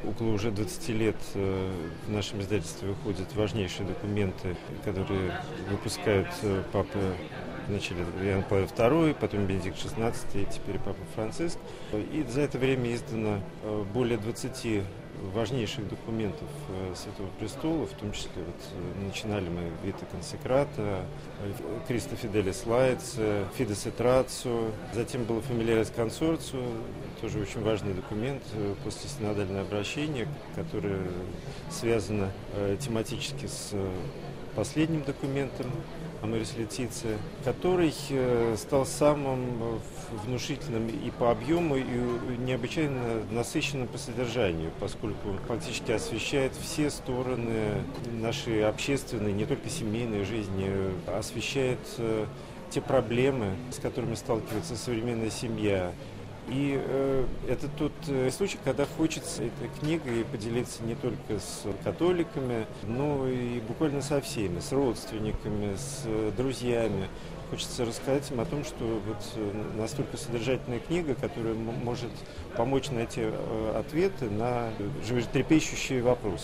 Около уже 20 лет в нашем издательстве выходят важнейшие документы, которые выпускают папы вначале Иоанн Павел II, потом Бенедикт XVI и теперь Папа Франциск. И за это время издано более 20 важнейших документов Святого Престола, в том числе начинали мы Vita Consecrata, Christo Fidelis Laics, Fides et Ratio, затем было Familiaris Consortio, тоже очень важный документ после синодального обращения, которое связано тематически с последним документом Amoris Laetitia, который стал самым внушительным и по объему, и необычайно насыщенным по содержанию, поскольку фактически освещает все стороны нашей общественной, не только семейной жизни, освещает те проблемы, с которыми сталкивается современная семья. И это тот случай, когда хочется этой книгой поделиться не только с католиками, но и буквально со всеми, с родственниками, с друзьями. Хочется рассказать им о том, что вот настолько содержательная книга, которая может помочь найти ответы на животрепещущие вопросы.